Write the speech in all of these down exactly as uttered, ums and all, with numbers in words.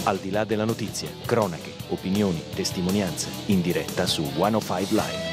Al di là della notizia, cronache, opinioni, testimonianze, in diretta su centocinque Live.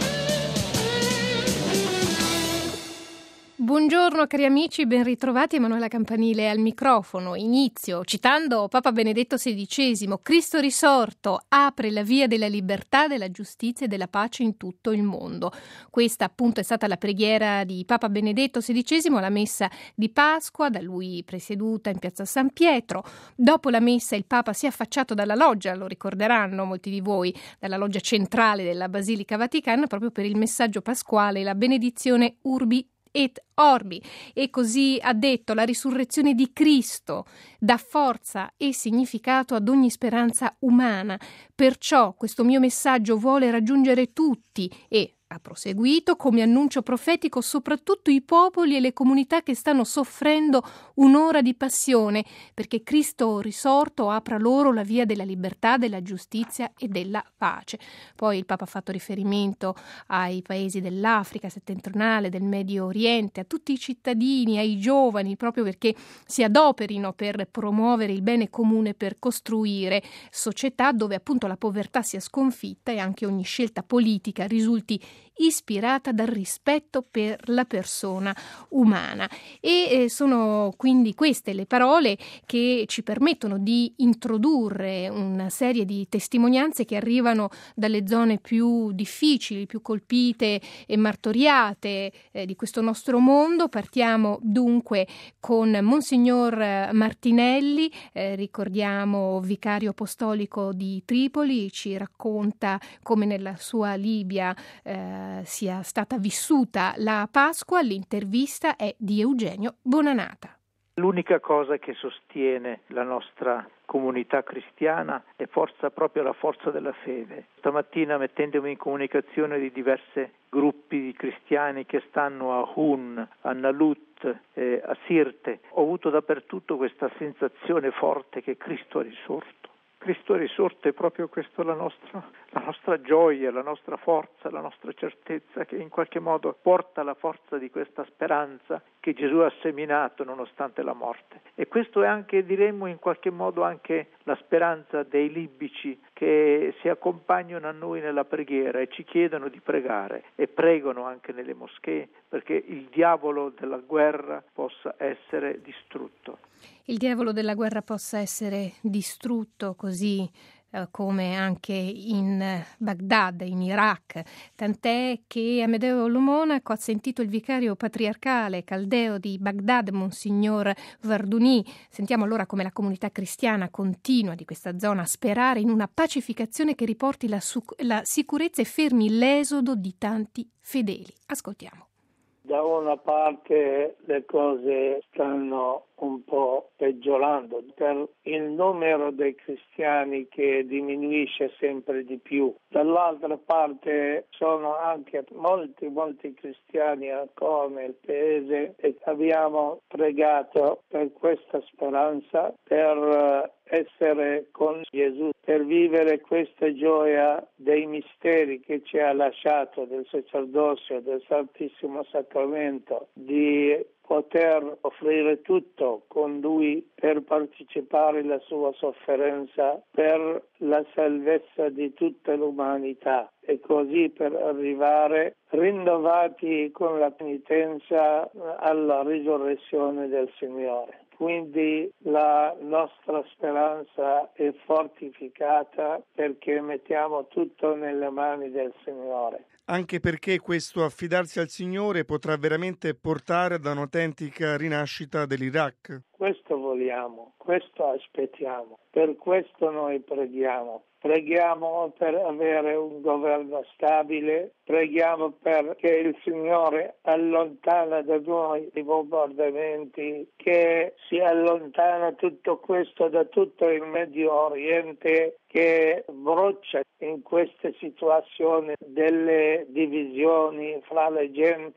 Buongiorno cari amici, ben ritrovati. Emanuela Campanile al microfono. Inizio citando Papa Benedetto sedicesimo. Cristo risorto apre la via della libertà, della giustizia e della pace in tutto il mondo. Questa appunto è stata la preghiera di Papa Benedetto sedicesimo alla messa di Pasqua, da lui presieduta in piazza San Pietro. Dopo la messa il Papa si è affacciato dalla loggia, lo ricorderanno molti di voi, dalla loggia centrale della Basilica Vaticana, proprio per il messaggio pasquale, la benedizione Urbi et Orbi, e così ha detto: la risurrezione di Cristo dà forza e significato ad ogni speranza umana, perciò questo mio messaggio vuole raggiungere tutti e, ha proseguito, come annuncio profetico, soprattutto i popoli e le comunità che stanno soffrendo un'ora di passione, perché Cristo risorto apra loro la via della libertà, della giustizia e della pace. Poi il Papa ha fatto riferimento ai paesi dell'Africa settentrionale, del Medio Oriente, a tutti i cittadini, ai giovani, proprio perché si adoperino per promuovere il bene comune, per costruire società dove appunto la povertà sia sconfitta e anche ogni scelta politica risulti ispirata dal rispetto per la persona umana. E eh, sono quindi queste le parole che ci permettono di introdurre una serie di testimonianze che arrivano dalle zone più difficili, più colpite e martoriate eh, di questo nostro mondo. Partiamo dunque con Monsignor Martinelli, eh, ricordiamo vicario apostolico di Tripoli, ci racconta come nella sua Libia eh, sia stata vissuta la Pasqua. L'intervista è di Eugenio Bonanata. L'unica cosa che sostiene la nostra comunità cristiana è forza proprio la forza della fede. Stamattina, mettendomi in comunicazione di diversi gruppi di cristiani che stanno a Hun, a Nalut, eh, a Sirte, ho avuto dappertutto questa sensazione forte che Cristo è risorto. Cristo è risorto, è proprio questa la nostra, la nostra gioia, la nostra forza, la nostra certezza, che in qualche modo porta la forza di questa speranza che Gesù ha seminato nonostante la morte. E questo è anche, diremmo in qualche modo, anche la speranza dei libici che si accompagnano a noi nella preghiera e ci chiedono di pregare e pregano anche nelle moschee perché il diavolo della guerra possa essere distrutto. Il diavolo della guerra possa essere distrutto, così eh, come anche in Baghdad, in Iraq. Tant'è che Amedeo Lo Monaco ha sentito il vicario patriarcale caldeo di Baghdad, Monsignor Varduni. Sentiamo allora come la comunità cristiana continua di questa zona a sperare in una pacificazione che riporti la, su- la sicurezza e fermi l'esodo di tanti fedeli. Ascoltiamo. Da una parte le cose stanno un po' peggiorando per il numero dei cristiani che diminuisce sempre di più. Dall'altra parte sono anche molti, molti cristiani ancora nel paese e abbiamo pregato per questa speranza, per essere con Gesù, per vivere questa gioia dei misteri che ci ha lasciato, del sacerdozio, del Santissimo Sacramento, di poter offrire tutto con Lui per partecipare alla sua sofferenza per la salvezza di tutta l'umanità e così per arrivare rinnovati con la penitenza alla risurrezione del Signore. Quindi la nostra speranza è fortificata perché mettiamo tutto nelle mani del Signore. Anche perché questo affidarsi al Signore potrà veramente portare ad un'autentica rinascita dell'Iraq. Questo vogliamo, questo aspettiamo, per questo noi preghiamo. Preghiamo per avere un governo stabile, preghiamo perché il Signore allontana da noi i bombardamenti, che si allontana tutto questo da tutto il Medio Oriente che brucia in queste situazioni delle divisioni fra la gente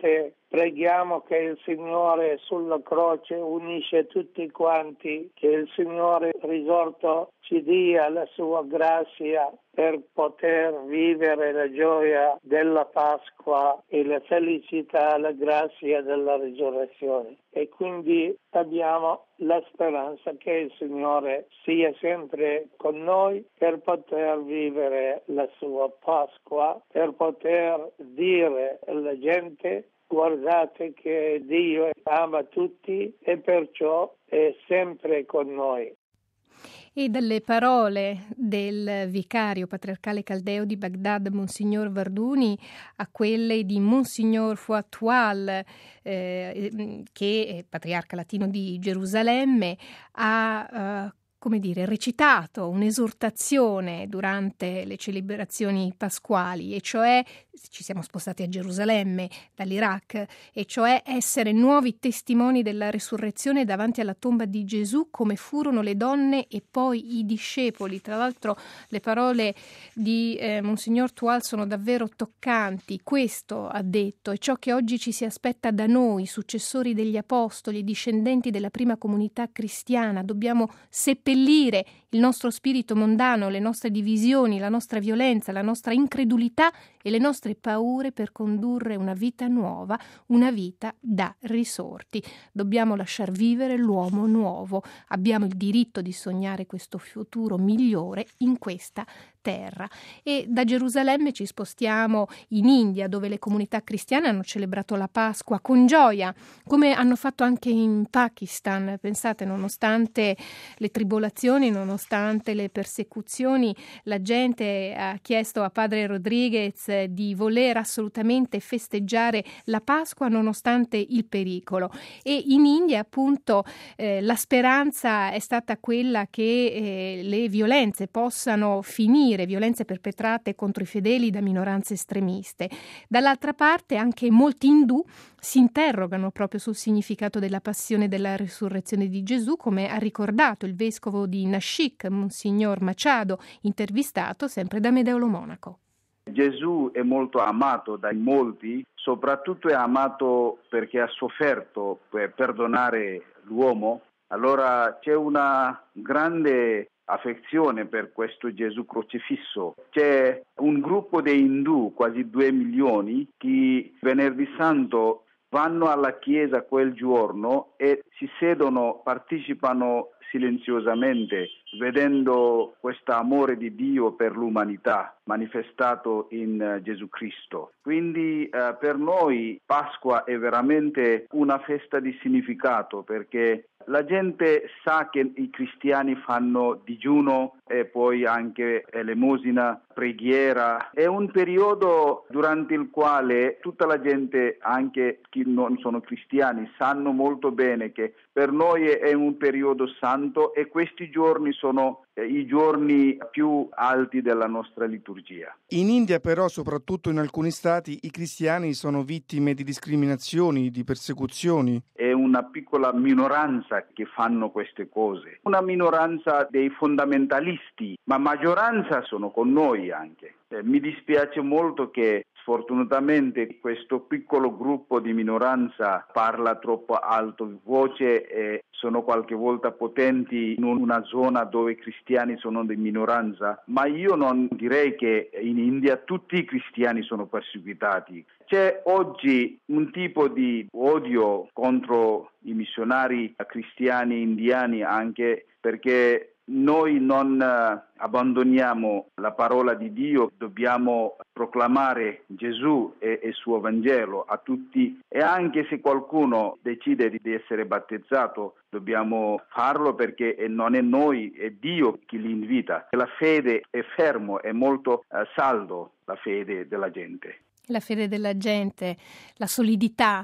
Preghiamo che il Signore sulla croce unisce tutti quanti, che il Signore risorto ci dia la sua grazia per poter vivere la gioia della Pasqua e la felicità, la grazia della risurrezione. E quindi abbiamo la speranza che il Signore sia sempre con noi per poter vivere la sua Pasqua, per poter dire alla gente: guardate che Dio ama tutti e perciò è sempre con noi. E dalle parole del vicario patriarcale caldeo di Baghdad, Monsignor Varduni, a quelle di Monsignor Fouad, eh, che è patriarca latino di Gerusalemme, ha eh, come dire, recitato un'esortazione durante le celebrazioni pasquali, e cioè, ci siamo spostati a Gerusalemme dall'Iraq, e cioè essere nuovi testimoni della risurrezione davanti alla tomba di Gesù, come furono le donne e poi i discepoli. Tra l'altro le parole di eh, Monsignor Tual sono davvero toccanti. Questo ha detto: è ciò che oggi ci si aspetta da noi, successori degli apostoli, discendenti della prima comunità cristiana. Dobbiamo seppellire il nostro spirito mondano, le nostre divisioni, la nostra violenza, la nostra incredulità e le nostre paure per condurre una vita nuova, una vita da risorti. Dobbiamo lasciar vivere l'uomo nuovo. Abbiamo il diritto di sognare questo futuro migliore in questa terra. E da Gerusalemme ci spostiamo in India, dove le comunità cristiane hanno celebrato la Pasqua con gioia, come hanno fatto anche in Pakistan. Pensate, nonostante le tribolazioni, nonostante le persecuzioni, la gente ha chiesto a padre Rodriguez di voler assolutamente festeggiare la Pasqua nonostante il pericolo. E in India, appunto, eh, la speranza è stata quella che eh, le violenze possano finire, violenze perpetrate contro i fedeli da minoranze estremiste. Dall'altra parte anche molti indù si interrogano proprio sul significato della passione e della risurrezione di Gesù, come ha ricordato il vescovo di Nashik, Monsignor Machado, intervistato sempre da Medeolo Monaco. Gesù è molto amato dai molti, soprattutto è amato perché ha sofferto per perdonare l'uomo. Allora c'è una grande affezione per questo Gesù crocifisso. C'è un gruppo di indù, quasi due milioni, che venerdì santo vanno alla chiesa quel giorno e si sedono, partecipano silenziosamente, vedendo questo amore di Dio per l'umanità manifestato in Gesù Cristo. Quindi eh, per noi Pasqua è veramente una festa di significato, perché la gente sa che i cristiani fanno digiuno e poi anche elemosina, preghiera. È un periodo durante il quale tutta la gente, anche chi non sono cristiani, sanno molto bene che per noi è un periodo santo e questi giorni sono i giorni più alti della nostra liturgia. In India però, soprattutto in alcuni stati, i cristiani sono vittime di discriminazioni, di persecuzioni. È una piccola minoranza che fanno queste cose, una minoranza dei fondamentalisti, ma maggioranza sono con noi anche. Eh, mi dispiace molto che sfortunatamente questo piccolo gruppo di minoranza parla troppo alto voce e sono qualche volta potenti in una zona dove i cristiani sono di minoranza, ma io non direi che in India tutti i cristiani sono perseguitati. C'è oggi un tipo di odio contro i missionari cristiani indiani, anche perché noi non abbandoniamo la parola di Dio, dobbiamo proclamare Gesù e il suo Vangelo a tutti, e anche se qualcuno decide di essere battezzato dobbiamo farlo, perché non è noi, è Dio che li invita. La fede è fermo, è molto uh, saldo la fede della gente. La fede della gente, la solidità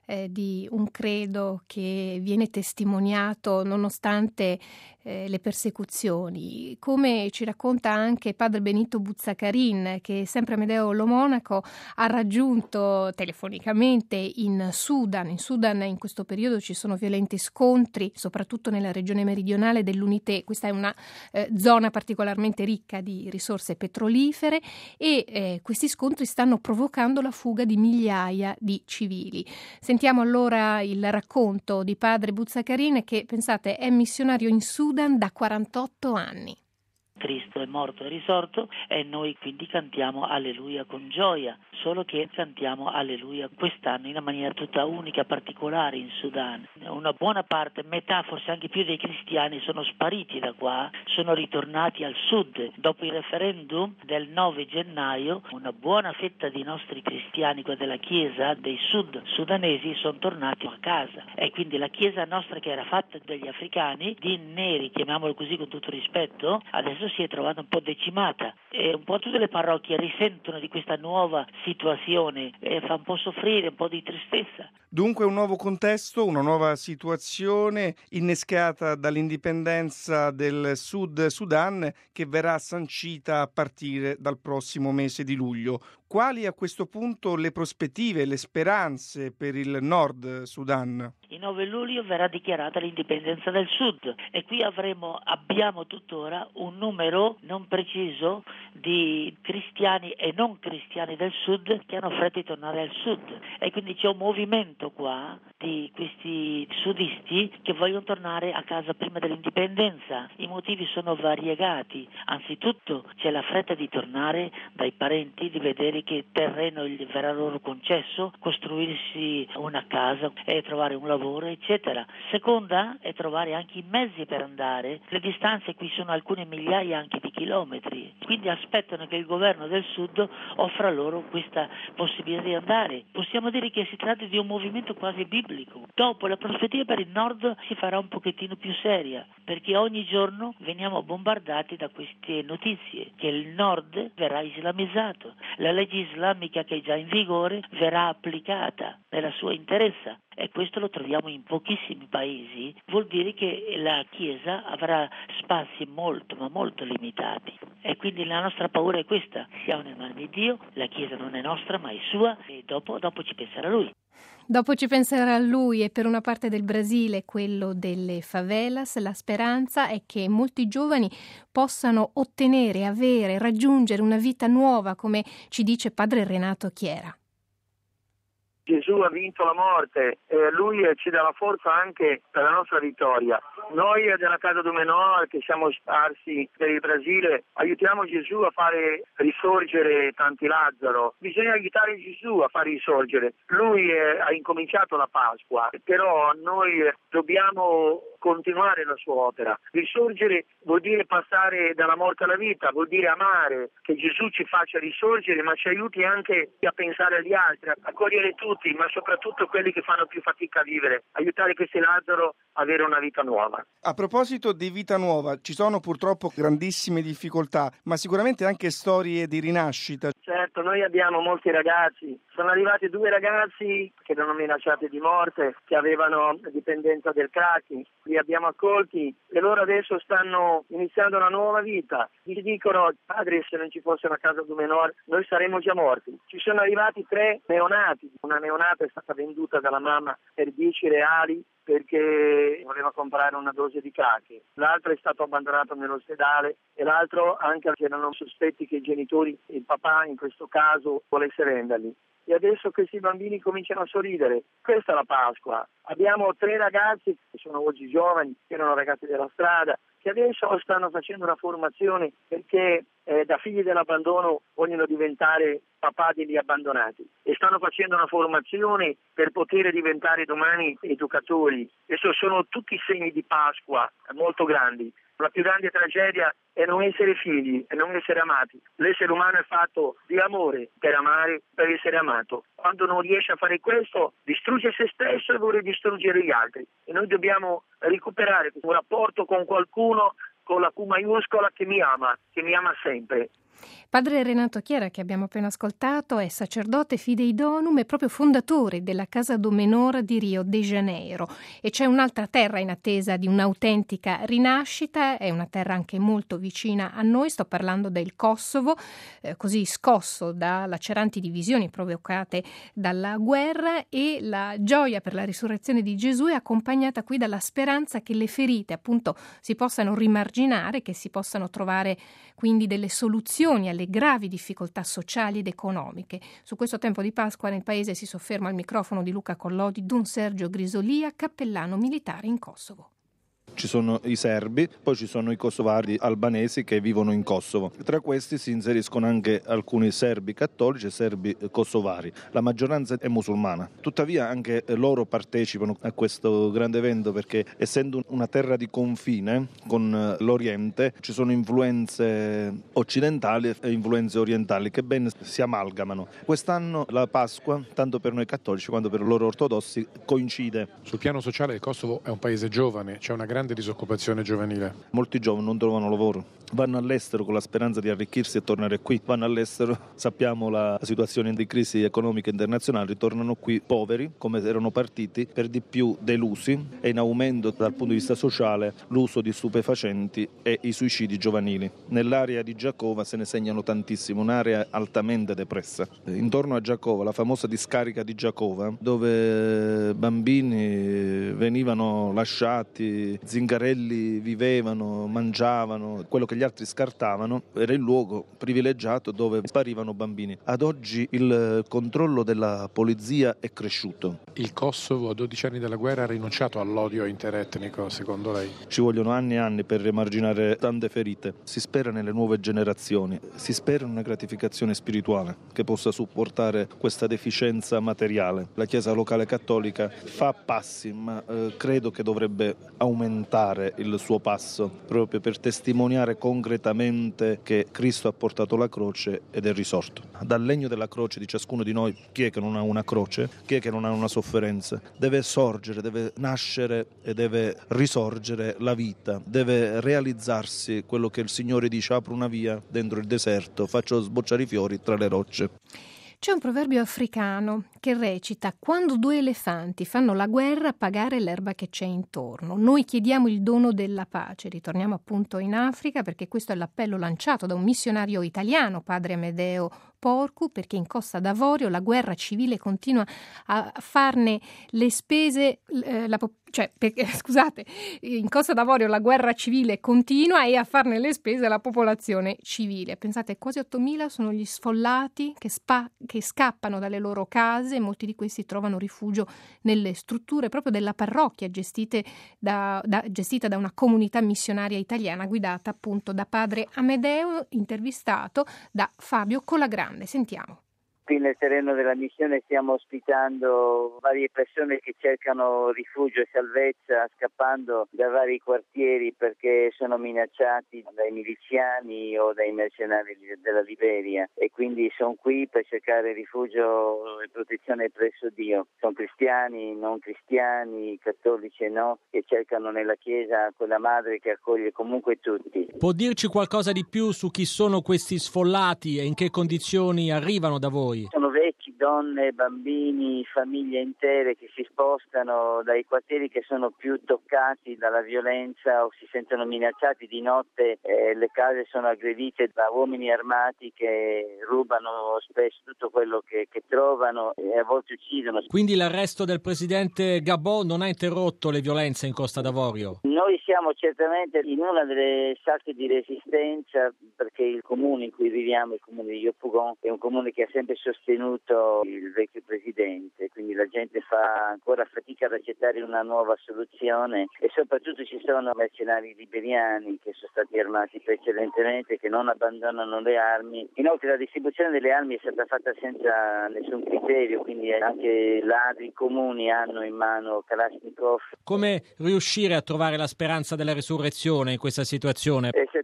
eh, di un credo che viene testimoniato nonostante eh, le persecuzioni, come ci racconta anche padre Benito Buzzacarin, che sempre a Medeo Lo Monaco ha raggiunto telefonicamente in Sudan. In Sudan in questo periodo ci sono violenti scontri, soprattutto nella regione meridionale dell'Unité. Questa è una eh, zona particolarmente ricca di risorse petrolifere e eh, questi scontri stanno provocando la fuga di migliaia di civili. Sentiamo allora il racconto di padre Buzzacarin, che, pensate, è missionario in Sudan da quarantotto anni. Cristo è morto e risorto e noi quindi cantiamo Alleluia con gioia, solo che cantiamo Alleluia quest'anno in una maniera tutta unica, particolare in Sudan. Una buona parte, metà, forse anche più dei cristiani sono spariti da qua, sono ritornati al sud. Dopo il referendum del nove gennaio, una buona fetta di nostri cristiani, quella della chiesa dei sud sudanesi, sono tornati a casa e quindi la chiesa nostra, che era fatta degli africani, di neri, chiamiamolo così con tutto rispetto, adesso si è trovata un po' decimata e un po' tutte le parrocchie risentono di questa nuova situazione e fa un po' soffrire, un po' di tristezza. Dunque un nuovo contesto, una nuova situazione innescata dall'indipendenza del Sud Sudan, che verrà sancita a partire dal prossimo mese di luglio. Quali a questo punto le prospettive, le speranze per il Nord Sudan? Il nove luglio verrà dichiarata l'indipendenza del Sud e qui avremo, abbiamo tuttora un numero non preciso di cristiani e non cristiani del Sud che hanno fretta di tornare al Sud e quindi c'è un movimento qua di questi sudisti che vogliono tornare a casa prima dell'indipendenza. I motivi sono variegati. Anzitutto c'è la fretta di tornare dai parenti, di vedere che terreno gli verrà loro concesso, costruirsi una casa e trovare un lavoro, eccetera. Seconda è trovare anche i mezzi per andare. Le distanze qui sono alcune migliaia anche di chilometri, quindi aspettano che il governo del Sud offra loro questa possibilità di andare. Possiamo dire che si tratta di un movimento quasi biblico. Dopo la prospettiva per il Nord si farà un pochettino più seria, perché ogni giorno veniamo bombardati da queste notizie che il Nord verrà islamizzato. La legge islamica che è già in vigore verrà applicata nella sua interezza e questo lo troviamo in pochissimi paesi. Vuol dire che la Chiesa avrà spazi molto ma molto limitati e quindi la nostra paura è questa: siamo nelle mani di Dio, la Chiesa non è nostra ma è sua e dopo, dopo ci penserà Lui. Dopo ci penserà lui. E per una parte del Brasile, quello delle favelas, la speranza è che molti giovani possano ottenere, avere, raggiungere una vita nuova, come ci dice padre Renato Chiera. Gesù ha vinto la morte e Lui ci dà la forza anche per la nostra vittoria. Noi della Casa do Menor, che siamo sparsi per il Brasile, aiutiamo Gesù a fare risorgere tanti Lazzaro. Bisogna aiutare Gesù a far risorgere. Lui eh, ha incominciato la Pasqua, però noi dobbiamo continuare la sua opera. Risorgere vuol dire passare dalla morte alla vita, vuol dire amare, che Gesù ci faccia risorgere, ma ci aiuti anche a pensare agli altri, a accogliere tutti, ma soprattutto quelli che fanno più fatica a vivere, aiutare questi Lazzaro a avere una vita nuova. A proposito di vita nuova, ci sono purtroppo grandissime difficoltà, ma sicuramente anche storie di rinascita. Certo, noi abbiamo molti ragazzi. Sono arrivati due ragazzi che erano minacciati di morte, che avevano dipendenza del crack. Li abbiamo accolti e loro adesso stanno iniziando una nuova vita. Gli dicono: padre, se non ci fosse una Casa do Menor noi saremmo già morti. Ci sono arrivati tre neonati. Una neonata è stata venduta dalla mamma per dieci reali perché voleva comprare una dose di crack. L'altro è stato abbandonato nell'ospedale e l'altro, anche perché erano sospetti che i genitori, il papà in questo caso, volesse venderli. E adesso questi bambini cominciano a sorridere. Questa è la Pasqua. Abbiamo tre ragazzi che sono oggi giovani, che erano ragazzi della strada, che adesso stanno facendo una formazione perché eh, da figli dell'abbandono vogliono diventare papà degli abbandonati e stanno facendo una formazione per poter diventare domani educatori. Adesso sono tutti segni di Pasqua molto grandi. La più grande tragedia è non essere figli e non essere amati. L'essere umano è fatto di amore per amare, per essere amato. Quando non riesce a fare questo, distrugge se stesso e vuole distruggere gli altri. E noi dobbiamo recuperare un rapporto con qualcuno con la Q maiuscola che mi ama, che mi ama sempre. Padre Renato Chiera, che abbiamo appena ascoltato, è sacerdote Fidei Donum e proprio fondatore della Casa do Menor di Rio de Janeiro. E c'è un'altra terra in attesa di un'autentica rinascita, è una terra anche molto vicina a noi, sto parlando del Kosovo, eh, così scosso da laceranti divisioni provocate dalla guerra, e la gioia per la risurrezione di Gesù è accompagnata qui dalla speranza che le ferite appunto si possano rimarginare, che si possano trovare quindi delle soluzioni alle gravi difficoltà sociali ed economiche. Su questo tempo di Pasqua nel paese si sofferma al microfono di Luca Collodi Don Sergio Grisolia, cappellano militare in Kosovo. Ci sono i serbi, poi ci sono i kosovari albanesi che vivono in Kosovo. Tra questi si inseriscono anche alcuni serbi cattolici e serbi kosovari. La maggioranza è musulmana. Tuttavia anche loro partecipano a questo grande evento perché, essendo una terra di confine con l'Oriente, ci sono influenze occidentali e influenze orientali che ben si amalgamano. Quest'anno la Pasqua, tanto per noi cattolici quanto per loro ortodossi, coincide. Sul piano sociale il Kosovo è un paese giovane, c'è una grande disoccupazione giovanile. Molti giovani non trovano lavoro, vanno all'estero con la speranza di arricchirsi e tornare qui. Vanno all'estero, sappiamo la situazione di crisi economica internazionale, tornano qui poveri come erano partiti, per di più delusi, e in aumento dal punto di vista sociale l'uso di stupefacenti e i suicidi giovanili. Nell'area di Giacova se ne segnano tantissimo, un'area altamente depressa. Intorno a Giacova, la famosa discarica di Giacova, dove bambini venivano lasciati, zingarelli vivevano, mangiavano, quello che gli altri scartavano, era il luogo privilegiato dove sparivano bambini. Ad oggi il controllo della polizia è cresciuto. Il Kosovo a dodici anni dalla guerra ha rinunciato all'odio interetnico, secondo lei? Ci vogliono anni e anni per riemarginare tante ferite. Si spera nelle nuove generazioni, si spera in una gratificazione spirituale che possa supportare questa deficienza materiale. La Chiesa locale cattolica fa passi, ma eh, credo che dovrebbe aumentare il suo passo proprio per testimoniare concretamente che Cristo ha portato la croce ed è risorto. Dal legno della croce di ciascuno di noi, chi è che non ha una croce, chi è che non ha una sofferenza, deve sorgere, deve nascere e deve risorgere la vita, deve realizzarsi quello che il Signore dice: apro una via dentro il deserto, faccio sbocciare i fiori tra le rocce. C'è un proverbio africano che recita: quando due elefanti fanno la guerra, pagare l'erba che c'è intorno. Noi chiediamo il dono della pace. Ritorniamo appunto in Africa, perché questo è l'appello lanciato da un missionario italiano, padre Amedeo Porcu, perché in Costa d'Avorio la guerra civile continua a farne le spese, eh, la, cioè, perché, scusate, in Costa d'Avorio la guerra civile continua e a farne le spese la popolazione civile. Pensate, quasi ottomila sono gli sfollati che, spa, che scappano dalle loro case, e molti di questi trovano rifugio nelle strutture proprio della parrocchia gestite da, da, gestita da una comunità missionaria italiana guidata appunto da padre Amedeo, intervistato da Fabio Colagrande. Sentiamo. Qui nel terreno della missione stiamo ospitando varie persone che cercano rifugio e salvezza scappando da vari quartieri perché sono minacciati dai miliziani o dai mercenari della Liberia, e quindi sono qui per cercare rifugio e protezione presso Dio. Sono cristiani, non cristiani, cattolici e no, che cercano nella Chiesa quella madre che accoglie comunque tutti. Può dirci qualcosa di più su chi sono questi sfollati e in che condizioni arrivano da voi? Sono vecchi, donne, bambini, famiglie intere che si spostano dai quartieri che sono più toccati dalla violenza o si sentono minacciati di notte. Eh, le case sono aggredite da uomini armati che rubano spesso tutto quello che, che trovano e a volte uccidono. Quindi l'arresto del presidente Gbagbo non ha interrotto le violenze in Costa d'Avorio? Noi siamo certamente in una delle sacche di resistenza, perché il comune in cui viviamo, il comune di Yopougon, è un comune che ha sempre sostenuto il vecchio presidente, quindi la gente fa ancora fatica ad accettare una nuova soluzione, e soprattutto ci sono mercenari liberiani che sono stati armati precedentemente, che non abbandonano le armi. Inoltre la distribuzione delle armi è stata fatta senza nessun criterio, quindi anche ladri comuni hanno in mano Kalashnikov. Come riuscire a trovare la speranza della risurrezione in questa situazione? E se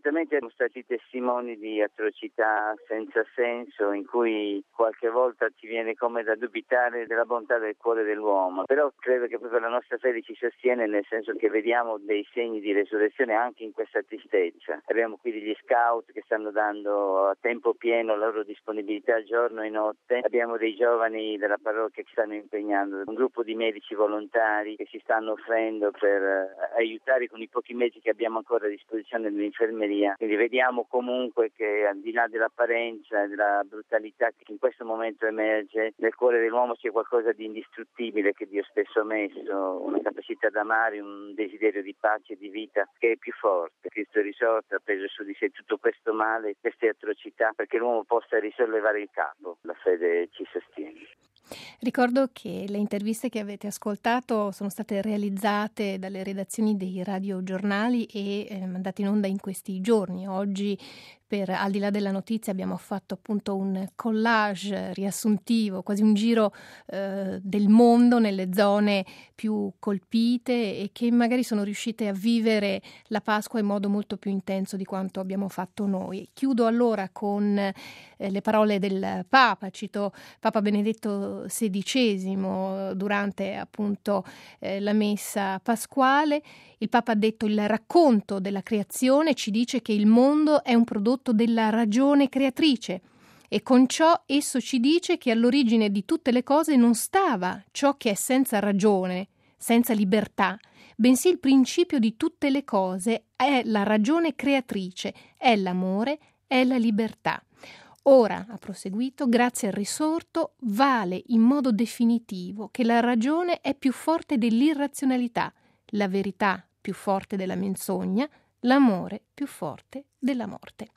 certamente siamo stati testimoni di atrocità senza senso, in cui qualche volta ci viene come da dubitare della bontà del cuore dell'uomo, però credo che proprio la nostra fede ci sostiene, nel senso che vediamo dei segni di resurrezione anche in questa tristezza. Abbiamo qui degli scout che stanno dando a tempo pieno la loro disponibilità giorno e notte, abbiamo dei giovani della parrocchia che stanno impegnando, un gruppo di medici volontari che si stanno offrendo per aiutare con i pochi mezzi che abbiamo ancora a disposizione dell'infermeria. Quindi vediamo comunque che al di là dell'apparenza e della brutalità che in questo momento emerge, nel cuore dell'uomo c'è qualcosa di indistruttibile che Dio stesso ha messo, una capacità d'amare, un desiderio di pace e di vita che è più forte. Cristo è risorto, ha preso su di sé tutto questo male, queste atrocità, perché l'uomo possa risollevare il capo. La fede ci sostiene. Ricordo che le interviste che avete ascoltato sono state realizzate dalle redazioni dei radiogiornali e eh, mandate in onda in questi giorni. Oggi, per Al di là della notizia, abbiamo fatto appunto un collage riassuntivo, quasi un giro eh, del mondo nelle zone più colpite e che magari sono riuscite a vivere la Pasqua in modo molto più intenso di quanto abbiamo fatto noi. Chiudo allora con eh, le parole del Papa. Cito Papa Benedetto sedicesimo durante appunto eh, la messa pasquale. Il Papa ha detto: il racconto della creazione ci dice che il mondo è un prodotto della ragione creatrice e con ciò esso ci dice che all'origine di tutte le cose non stava ciò che è senza ragione, senza libertà, bensì il principio di tutte le cose è la ragione creatrice, è l'amore, è la libertà. Ora, ha proseguito, grazie al risorto, vale in modo definitivo che la ragione è più forte dell'irrazionalità, la verità più forte della menzogna, l'amore più forte della morte.